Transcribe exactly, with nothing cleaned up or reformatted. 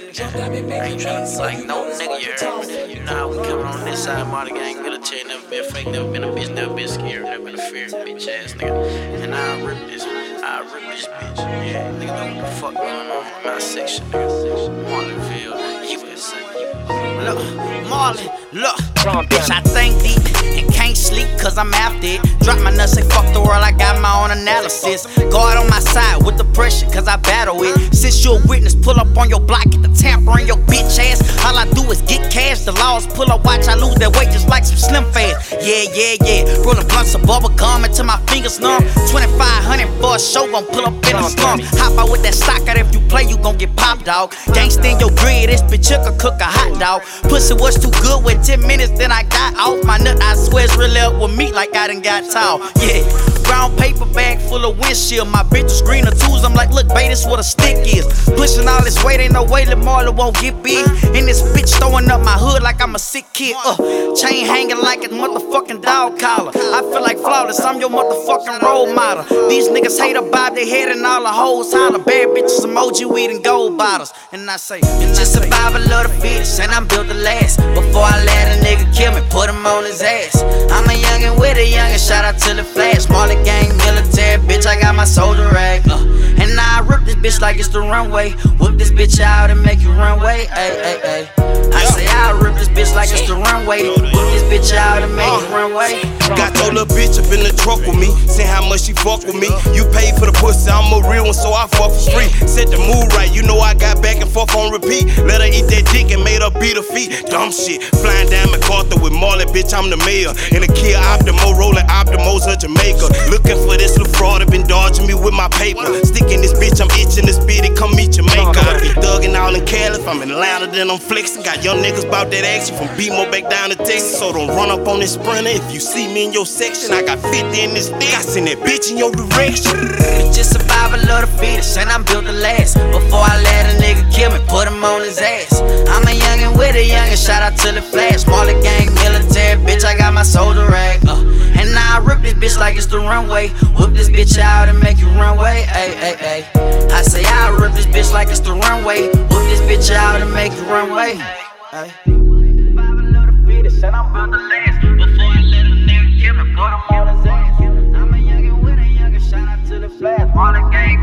I ain't tryna like no nigga, you heard me? You know how we coming on this side, Marty gang military, never been fake, never been a bitch, never been scared, never been a fear, bitch ass nigga. And I'll rip this, I'll rip this bitch. Yeah, nigga know what the fuck going on in my section, nigga. Marlinville, U S A. Look, Marlin, look, bitch, I think deep and can't sleep cause I'm after it. Drop my nuts, say fuck the world, I got my own analysis. Guard on my side with the pressure cause I battle it. Since you a witness, pull up on your block, get the tamper in your bitch ass. All I do is get cash, the laws pull up, watch I lose that weight just like some Slim Fast. Yeah, yeah, yeah, rolling blunts of bubble gum until my fingers numb. twenty-five hundred for a show, gon' pull up in the slum. Hop out with that stock out, if you play you gon' get popped, dog. Gangsta in your grid, this bitch you could cook a hot dog. Pussy was too good with ten minutes, then I got off my nut. I swear it's really up with me like I done got tall. Yeah, brown paper bag full of windshield. My bitch was green or twos. I'm like, look, babe, this what a stick is. Pushing all this weight, ain't no way that Marlon won't get big. And this bitch throwing up my hood like I'm a sick kid. Uh, chain hanging like a motherfucking dog collar. I feel like flawless, I'm your motherfucking role model. These niggas hate to bob their head and all the hoes holler. Bad bitches emoji, weed and gold bottles. And I say, it's just survival of the fittest, and I'm built to last. Before I let a nigga kill me, put him on his ass. I'm a youngin' with a youngin', shout out to the flash. Marley gang, military, bitch, I got my soldier rag. Uh, and now I rip this bitch like it's the runway. Whip this bitch out and make you run away. Ay, ay, ay. I say I rip this bitch like it's the runway. Whip this bitch out and make you run away. Got your little bitch up in the truck with me, saying how much she fuck with me. You paid for the pussy, I'm a real one, so I fuck for free. Set the mood right, you know I got back and forth on repeat. Let her eat that dick and made her beat her feet. Dumb shit, flying down MacArthur with Marley, bitch, I'm the mayor. And a Kia Optimo, rolling Optimos of Jamaica. Looking for this little fraud, have been dodging me with my paper. Sticking this bitch, I'm itching to spit it, come meet Jamaica. I be thugging all in Cali, if I'm in Atlanta, then I'm flexing. Got young niggas bout that action from B-Mo back down to Texas. So don't run up on this sprinter if you see me in your section. I got fifty in this dick, I send that bitch in your direction. It's just survival of the fittest, and I'm built to last. Before I let a nigga kill me, put him on his ass. I'm a youngin' with a youngin', shout out to the flash. Marley gang, military, bitch, I got my soldier rag. Uh, and now I rip this bitch like it's the runway. Whip this bitch out and make you run away. Ay, ay, ay. I say I rip this bitch like it's the runway. Whip this bitch out and make you run away. Ay. Survival of the fittest, and I'm built to last. Before I let a nigga kill me, put him on his ass. I'm a youngin' with a youngin', shout out to the flash. Marley gang.